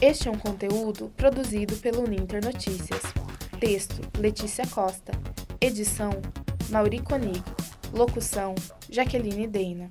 Este é um conteúdo produzido pelo Uninter Notícias. Texto: Letícia Costa. Edição: Mauri Konig. Locução: Jaqueline Deina.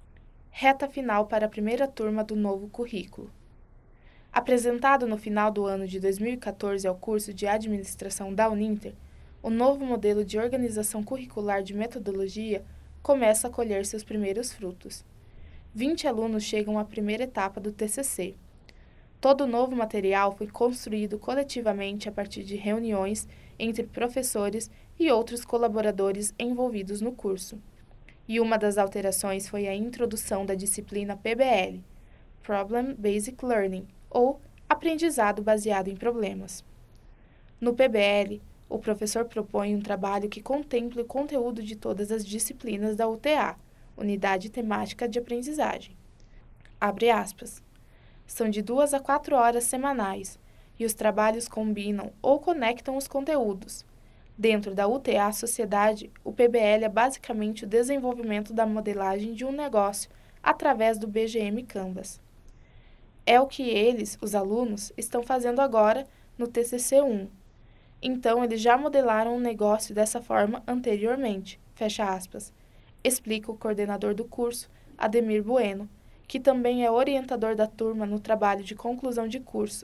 Reta final para a primeira turma do novo currículo. Apresentado no final do ano de 2014 ao curso de Administração da Uninter, o novo modelo de organização curricular de metodologia começa a colher seus primeiros frutos. 20 alunos chegam à primeira etapa do TCC. Todo o novo material foi construído coletivamente a partir de reuniões entre professores e outros colaboradores envolvidos no curso. E uma das alterações foi a introdução da disciplina PBL, Problem Basic Learning, ou Aprendizado Baseado em Problemas. No PBL, o professor propõe um trabalho que contemple o conteúdo de todas as disciplinas da UTA, Unidade Temática de Aprendizagem. Abre aspas. São de 2 a 4 horas semanais, e os trabalhos combinam ou conectam os conteúdos. Dentro da UTA Sociedade, o PBL é basicamente o desenvolvimento da modelagem de um negócio através do BGM Canvas. É o que eles, os alunos, estão fazendo agora no TCC1. Então, eles já modelaram um negócio dessa forma anteriormente, fecha aspas, explica o coordenador do curso, Ademir Bueno, que também é orientador da turma no trabalho de conclusão de curso.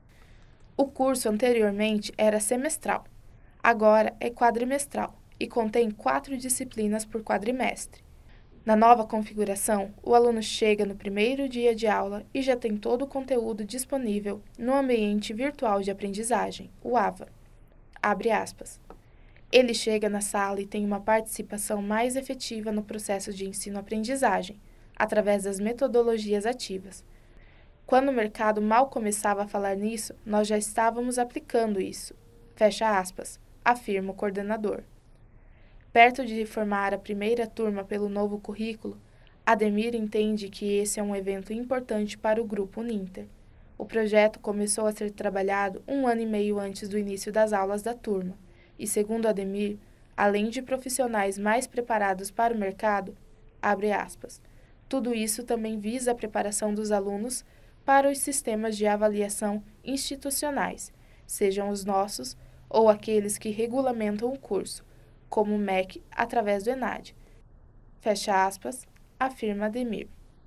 O curso anteriormente era semestral, agora é quadrimestral e contém 4 disciplinas por quadrimestre. Na nova configuração, o aluno chega no primeiro dia de aula e já tem todo o conteúdo disponível no ambiente virtual de aprendizagem, o AVA. Abre aspas. Ele chega na sala e tem uma participação mais efetiva no processo de ensino-aprendizagem, através das metodologias ativas. Quando o mercado mal começava a falar nisso, nós já estávamos aplicando isso, fecha aspas, afirma o coordenador. Perto de formar a primeira turma pelo novo currículo, Ademir entende que esse é um evento importante para o Grupo Uninter. O projeto começou a ser trabalhado 1 ano e meio antes do início das aulas da turma, e segundo Ademir, além de profissionais mais preparados para o mercado, abre aspas, tudo isso também visa a preparação dos alunos para os sistemas de avaliação institucionais, sejam os nossos ou aqueles que regulamentam o curso, como o MEC através do ENAD. Fecha aspas, afirma Ademir.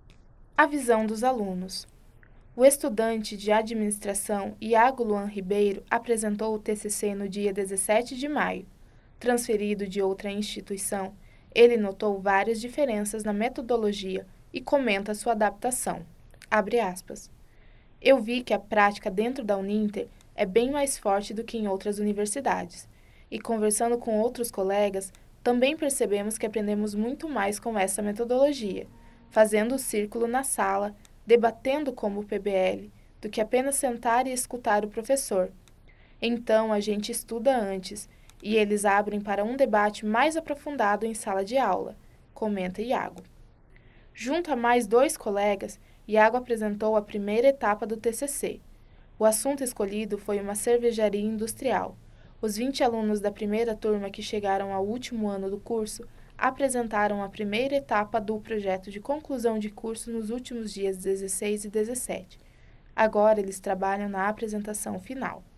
A visão dos alunos. O estudante de administração Iago Luan Ribeiro apresentou o TCC no dia 17 de maio. Transferido de outra instituição, ele notou várias diferenças na metodologia e comenta sua adaptação. Abre aspas. Eu vi que a prática dentro da Uninter é bem mais forte do que em outras universidades. E conversando com outros colegas, também percebemos que aprendemos muito mais com essa metodologia, fazendo o círculo na sala, debatendo como o PBL, do que apenas sentar e escutar o professor. Então, a gente estuda antes, e eles abrem para um debate mais aprofundado em sala de aula, comenta Iago. Junto a mais 2 colegas, Iago apresentou a primeira etapa do TCC. O assunto escolhido foi uma cervejaria industrial. Os 20 alunos da primeira turma que chegaram ao último ano do curso apresentaram a primeira etapa do projeto de conclusão de curso nos últimos dias 16 e 17. Agora eles trabalham na apresentação final.